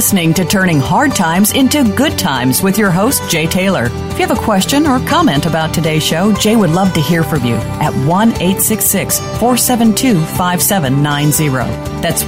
listening to Turning Hard Times into Good Times with your host, Jay Taylor. If you have a question or comment about today's show, Jay would love to hear from you at 1-866-472-5790. That's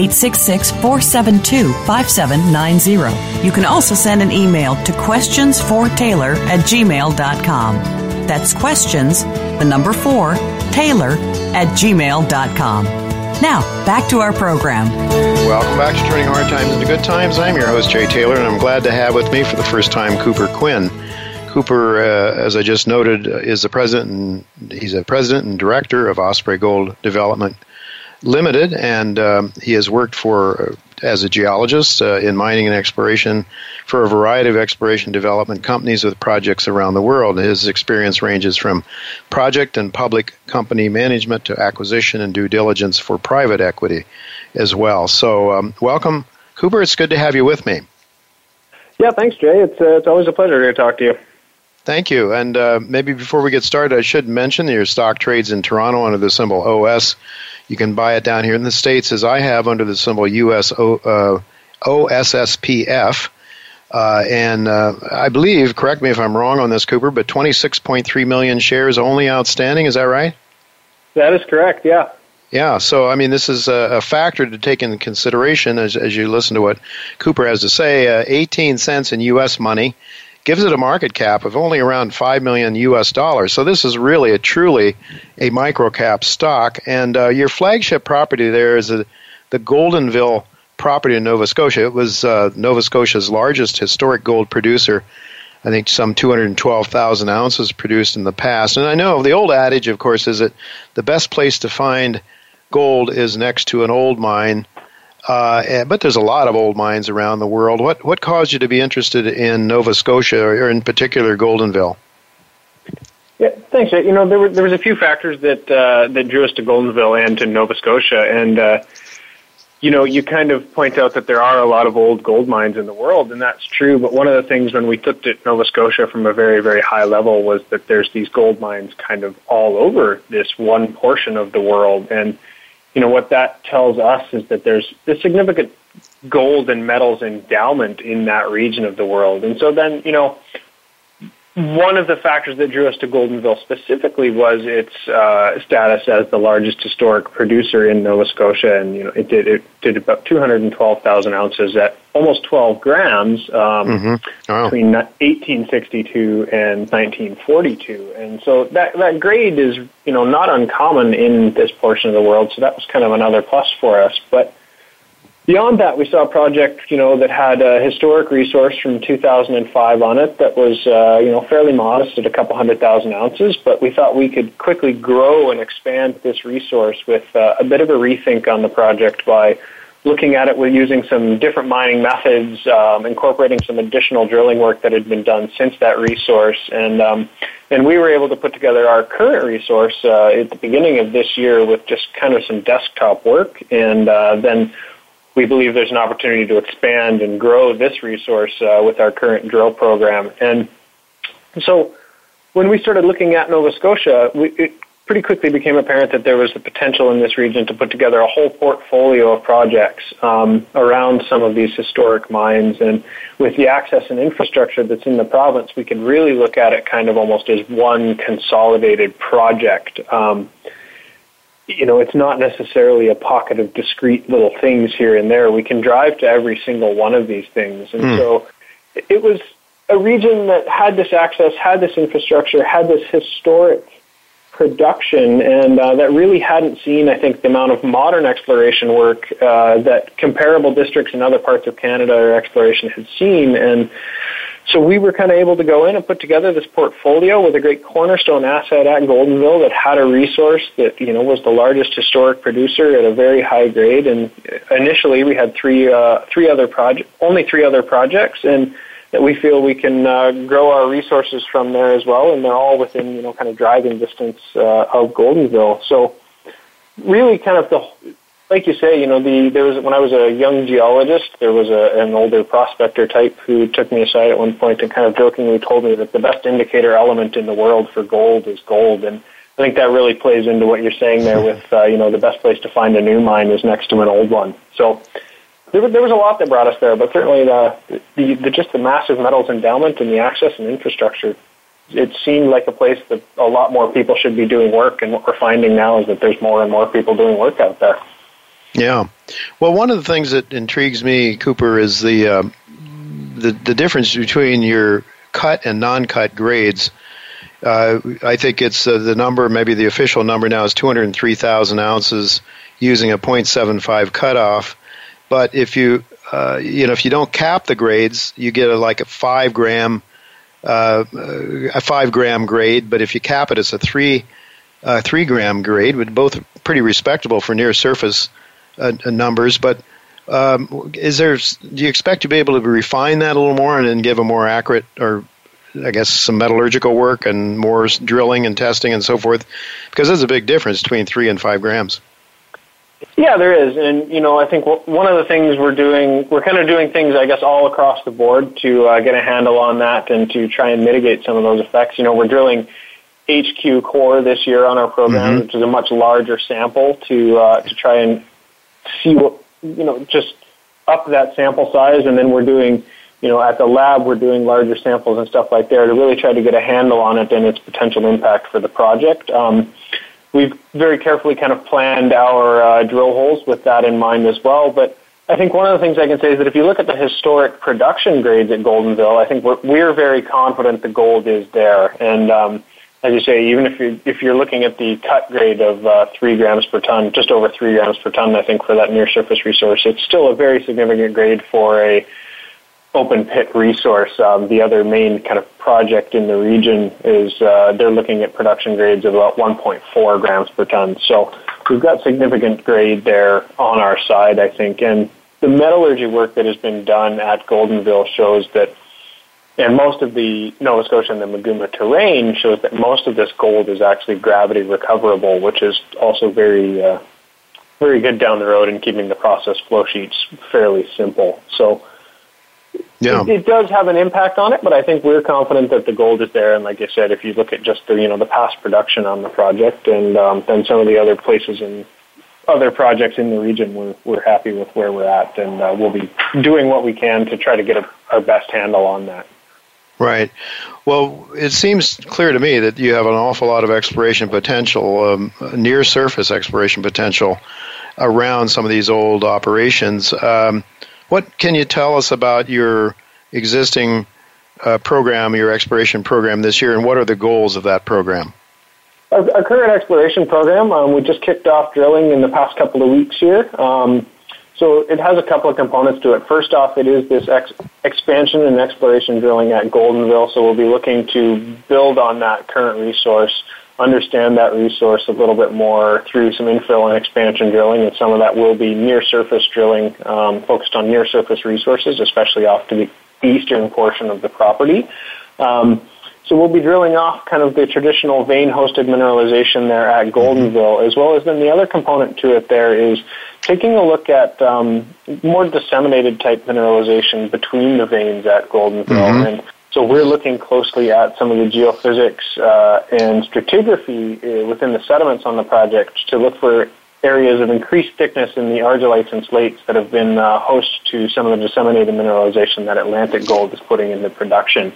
1-866-472-5790. You can also send an email to questionsfortaylor@gmail.com. That's questions, the number 4, Taylor@gmail.com. Now, back to our program. Welcome back to Turning Hard Times into Good Times. I'm your host, Jay Taylor, and I'm glad to have with me for the first time Cooper Quinn. Cooper, as I just noted, is the president, and he's a president and director of Osprey Gold Development Limited, and he has worked as a geologist in mining and exploration for a variety of exploration development companies with projects around the world. His experience ranges from project and public company management to acquisition and due diligence for private equity as well. So welcome, Cooper. It's good to have you with me. Yeah, thanks, Jay. It's always a pleasure to talk to you. Thank you. And maybe before we get started, I should mention that your stock trades in Toronto under the symbol OS. You can buy it down here in the States, as I have, under the symbol OSSPF. And I believe, correct me if I'm wrong on this, Cooper, but 26.3 million shares only outstanding. Is that right? That is correct, yeah. Yeah, so, I mean, this is a factor to take into consideration as you listen to what Cooper has to say. 18 cents in U.S. money gives it a market cap of only around $5 million US. So this is really truly a micro-cap stock. And your flagship property there is the Goldenville property in Nova Scotia. It was Nova Scotia's largest historic gold producer. I think some 212,000 ounces produced in the past. And I know the old adage, of course, is that the best place to find gold is next to an old mine. But there's a lot of old mines around the world. What caused you to be interested in Nova Scotia, or in particular Goldenville? Yeah, thanks. You know, there was a few factors that drew us to Goldenville and to Nova Scotia, and you know, you kind of point out that there are a lot of old gold mines in the world, and that's true. But one of the things when we looked at Nova Scotia from a very, very high level was that there's these gold mines kind of all over this one portion of the world, and you know, what that tells us is that there's a significant gold and metals endowment in that region of the world. And so then, you know, one of the factors that drew us to Goldenville specifically was its status as the largest historic producer in Nova Scotia. And, you know, it did about 212,000 ounces at almost 12 grams between 1862 and 1942. And so that grade is, you know, not uncommon in this portion of the world. So that was kind of another plus for us. But beyond that, we saw a project, you know, that had a historic resource from 2005 on it that was, you know, fairly modest at a couple 100,000 ounces, but we thought we could quickly grow and expand this resource with a bit of a rethink on the project by looking at it with using some different mining methods, incorporating some additional drilling work that had been done since that resource, and we were able to put together our current resource at the beginning of this year with just kind of some desktop work, and then we believe there's an opportunity to expand and grow this resource with our current drill program. And so when we started looking at Nova Scotia, it pretty quickly became apparent that there was the potential in this region to put together a whole portfolio of projects around some of these historic mines. And with the access and infrastructure that's in the province, we could really look at it kind of almost as one consolidated project. You know, it's not necessarily a pocket of discrete little things here and there. We can drive to every single one of these things. And so it was a region that had this access, had this infrastructure, had this historic production, and that really hadn't seen, I think, the amount of modern exploration work that comparable districts in other parts of Canada or exploration had seen. And so we were kind of able to go in and put together this portfolio with a great cornerstone asset at Goldenville that had a resource that, you know, was the largest historic producer at a very high grade. And initially we had only three other projects, and that we feel we can grow our resources from there as well. And they're all within, you know, kind of driving distance of Goldenville. So really kind of like you say, you know, there was, when I was a young geologist, there was an older prospector type who took me aside at one point and kind of jokingly told me that the best indicator element in the world for gold is gold. And I think that really plays into what you're saying there with, you know, the best place to find a new mine is next to an old one. So there was a lot that brought us there, but certainly just the massive metals endowment and the access and infrastructure, it seemed like a place that a lot more people should be doing work, and what we're finding now is that there's more and more people doing work out there. Yeah. Well, one of the things that intrigues me, Cooper, is the difference between your cut and non-cut grades. I think it's the number, maybe the official number now is 203,000 ounces using a 0.75 cutoff. But if you if you don't cap the grades, you get a 5 gram grade. But if you cap it, it's a 3 gram grade, with both pretty respectable for near surface numbers. But do you expect to be able to refine that a little more and then give a more accurate, or I guess some metallurgical work and more drilling and testing and so forth? Because there's a big difference between 3 and 5 grams. Yeah, there is. And, I think one of the things we're kind of doing things, I guess, all across the board to get a handle on that and to try and mitigate some of those effects. We're drilling HQ core this year on our program, which is a much larger sample to try and see what, just up that sample size. And then we're doing, at the lab, we're doing larger samples and stuff like there to really try to get a handle on it and its potential impact for the project. We've very carefully kind of planned our drill holes with that in mind as well. But I think one of the things I can say is that if you look at the historic production grades at Goldenville, I think we're very confident the gold is there. And as you say, even if you're looking at the cut grade of 3 grams per ton, just over 3 grams per ton, I think for that near surface resource, it's still a very significant grade for a open pit resource. The other main kind of project in the region is they're looking at production grades of about 1.4 grams per ton. So we've got significant grade there on our side, I think. And the metallurgy work that has been done at Goldenville shows that, and most of the Nova Scotia and the Maguma terrain shows that most of this gold is actually gravity recoverable, which is also very, very good down the road in keeping the process flow sheets fairly simple. So yeah. It does have an impact on it, but I think we're confident that the gold is there. And like I said, if you look at just the past production on the project and then some of the other places and other projects in the region, we're happy with where we're at, and we'll be doing what we can to try to get our best handle on that. Right. Well, it seems clear to me that you have an awful lot of exploration potential, near-surface exploration potential around some of these old operations. What can you tell us about your existing program, your exploration program this year, and what are the goals of that program? Our current exploration program, we just kicked off drilling in the past couple of weeks here. So it has a couple of components to it. First off, it is this expansion and exploration drilling at Goldenville, so we'll be looking to build on that current resource, understand that resource a little bit more through some infill and expansion drilling, and some of that will be near-surface drilling focused on near-surface resources, especially off to the eastern portion of the property. So we'll be drilling off kind of the traditional vein-hosted mineralization there at Goldenville, as well as then the other component to it there is taking a look at more disseminated type mineralization between the veins at Goldenville. And so we're looking closely at some of the geophysics and stratigraphy within the sediments on the project to look for areas of increased thickness in the argillites and slates that have been host to some of the disseminated mineralization that Atlantic Gold is putting into production.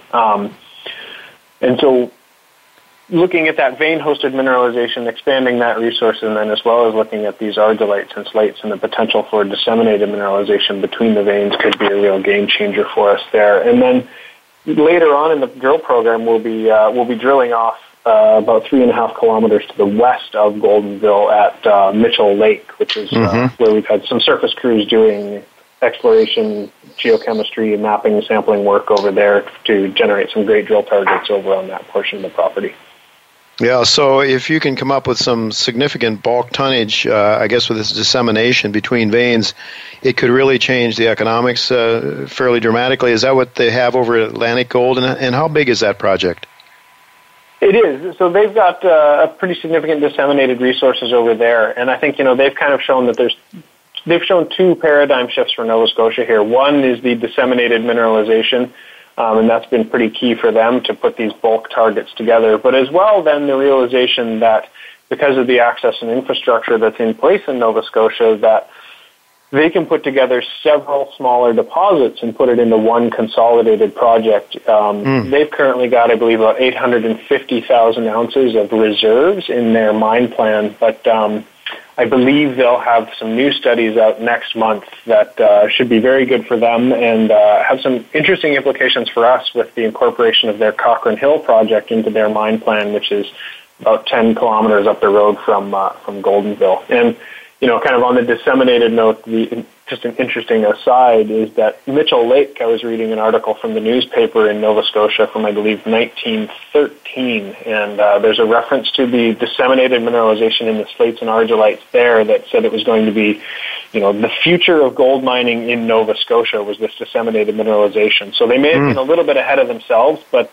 And so looking at that vein-hosted mineralization, expanding that resource, and then as well as looking at these argillites and slates and the potential for disseminated mineralization between the veins could be a real game changer for us there. And then later on in the drill program, we'll be drilling off about 3.5 kilometers to the west of Goldenville at Mitchell Lake, which is where we've had some surface crews doing exploration, geochemistry, mapping, sampling work over there to generate some great drill targets over on that portion of the property. Yeah, so if you can come up with some significant bulk tonnage, I guess with this dissemination between veins, it could really change the economics fairly dramatically. Is that what they have over at Atlantic Gold, and how big is that project? It is. So they've got a pretty significant disseminated resources over there, and I think, they've kind of shown that they've shown two paradigm shifts for Nova Scotia here. One is the disseminated mineralization, and that's been pretty key for them to put these bulk targets together. But as well, then the realization that because of the access and infrastructure that's in place in Nova Scotia, that they can put together several smaller deposits and put it into one consolidated project. They've currently got, I believe, about 850,000 ounces of reserves in their mine plan, but I believe they'll have some new studies out next month that should be very good for them and have some interesting implications for us with the incorporation of their Cochrane Hill project into their mine plan, which is about 10 kilometers up the road from Goldenville. And kind of on the disseminated note, just an interesting aside is that Mitchell Lake, I was reading an article from the newspaper in Nova Scotia from, I believe, 1913, and there's a reference to the disseminated mineralization in the slates and argillites there that said it was going to be, the future of gold mining in Nova Scotia was this disseminated mineralization. So they may have been a little bit ahead of themselves, but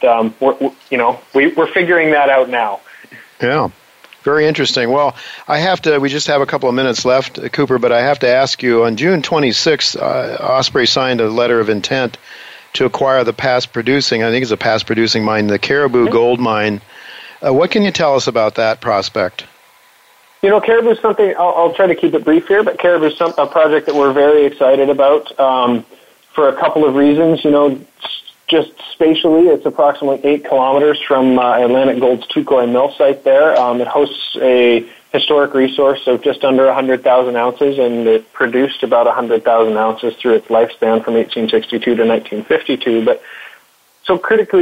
we're figuring that out now. Yeah. Very interesting. Well, we just have a couple of minutes left, Cooper, but I have to ask you, on June 26th, Osprey signed a letter of intent to acquire the I think it's a past producing mine, the Caribou Gold Mine. What can you tell us about that prospect? Caribou is something, I'll try to keep it brief here, but Caribou is a project that we're very excited about for a couple of reasons. Just spatially, it's approximately 8 kilometers from Atlantic Gold's Touquoy mill site there. It hosts a historic resource of just under 100,000 ounces, and it produced about 100,000 ounces through its lifespan from 1862 to 1952. But so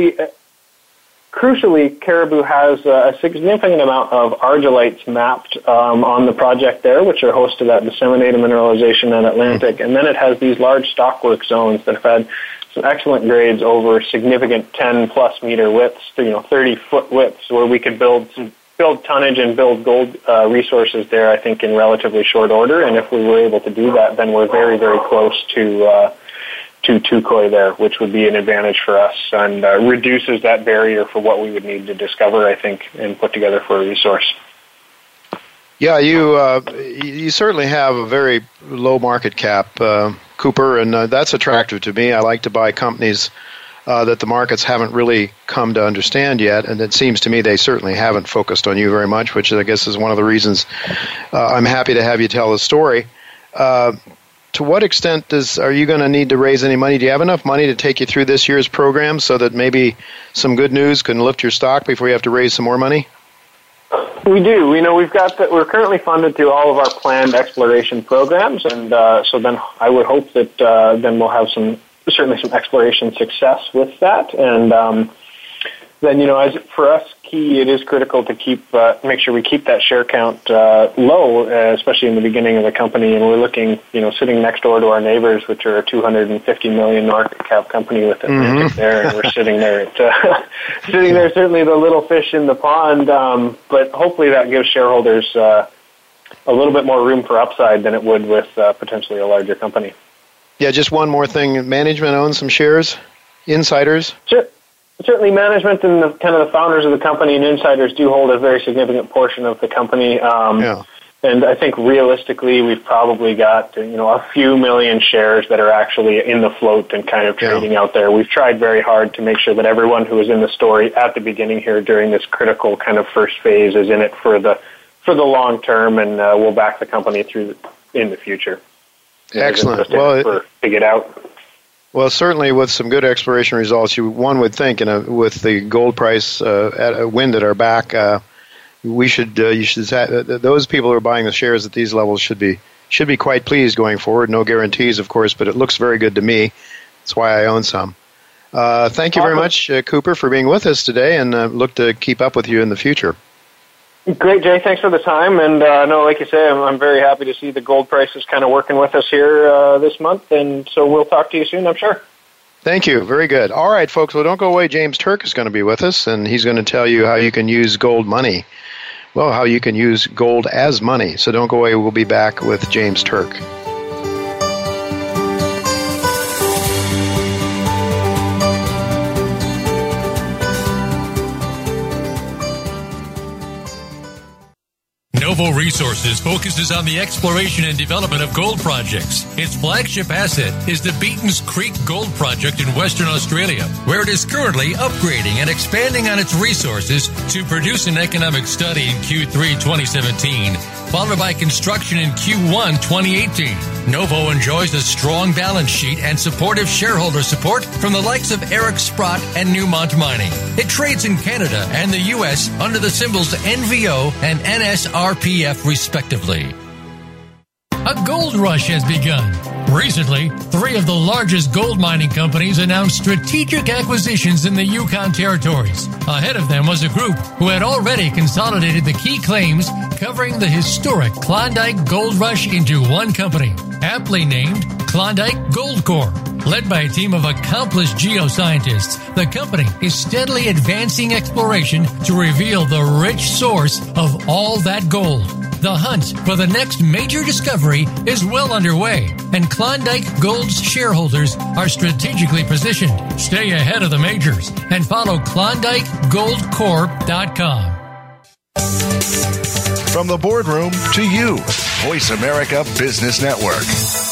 crucially, Caribou has a significant amount of argillites mapped on the project there, which are host to that disseminated mineralization in Atlantic. And then it has these large stockwork zones that have had some excellent grades over significant 10-plus meter widths, 30-foot widths, where we could build tonnage and build gold resources there, I think, in relatively short order. And if we were able to do that, then we're very, very close to Touquoy there, which would be an advantage for us and reduces that barrier for what we would need to discover, I think, and put together for a resource. Yeah, you certainly have a very low market cap, Cooper, and that's attractive to me. I like to buy companies that the markets haven't really come to understand yet, and it seems to me they certainly haven't focused on you very much, which I guess is one of the reasons I'm happy to have you tell the story. To what extent are you going to need to raise any money? Do you have enough money to take you through this year's program so that maybe some good news can lift your stock before you have to raise some more money? We do. We're currently funded through all of our planned exploration programs, and so then I would hope that then we'll have certainly some exploration success with that. And then, as for us, it is critical to make sure we keep that share count low, especially in the beginning of the company. And we're looking, sitting next door to our neighbors, which are a $250 million market cap company with Atlantic there, and we're sitting there certainly the little fish in the pond. But hopefully that gives shareholders a little bit more room for upside than it would with potentially a larger company. Yeah, just one more thing. Management owns some shares? Insiders? Sure. Certainly management and the founders of the company and insiders do hold a very significant portion of the company. And I think realistically we've probably got, a few million shares that are actually in the float and kind of trading out there. We've tried very hard to make sure that everyone who was in the story at the beginning here during this critical kind of first phase is in it for the long term, and we'll back the company in the future. Excellent. To get out. Well, certainly with some good exploration results, one would think, with the gold price at a wind at our back, those people who are buying the shares at these levels should be quite pleased going forward. No guarantees, of course, but it looks very good to me. That's why I own some. Thank you very much, Cooper, for being with us today, and look to keep up with you in the future. Great, Jay. Thanks for the time. And no, like you say, I'm very happy to see the gold prices kind of working with us here this month. And so we'll talk to you soon, I'm sure. Thank you. Very good. All right, folks. Well, don't go away. James Turk is going to be with us, and he's going to tell you how you can use gold money. Well, how you can use gold as money. So don't go away. We'll be back with James Turk. Novo Resources focuses on the exploration and development of gold projects. Its flagship asset is the Beaton's Creek Gold Project in Western Australia, where it is currently upgrading and expanding on its resources to produce an economic study in Q3 2017, followed by construction in Q1 2018. Novo enjoys a strong balance sheet and supportive shareholder support from the likes of Eric Sprott and Newmont Mining. It trades in Canada and the U.S. under the symbols NVO and NSRPF respectively. A gold rush has begun. Recently, 3 of the largest gold mining companies announced strategic acquisitions in the Yukon territories. Ahead of them was a group who had already consolidated the key claims covering the historic Klondike Gold Rush into one company, aptly named Klondike Gold Corp. Led by a team of accomplished geoscientists, the company is steadily advancing exploration to reveal the rich source of all that gold. The hunt for the next major discovery is well underway, and Klondike Gold's shareholders are strategically positioned. Stay ahead of the majors and follow KlondikeGoldCorp.com. From the boardroom to you, Voice America Business Network.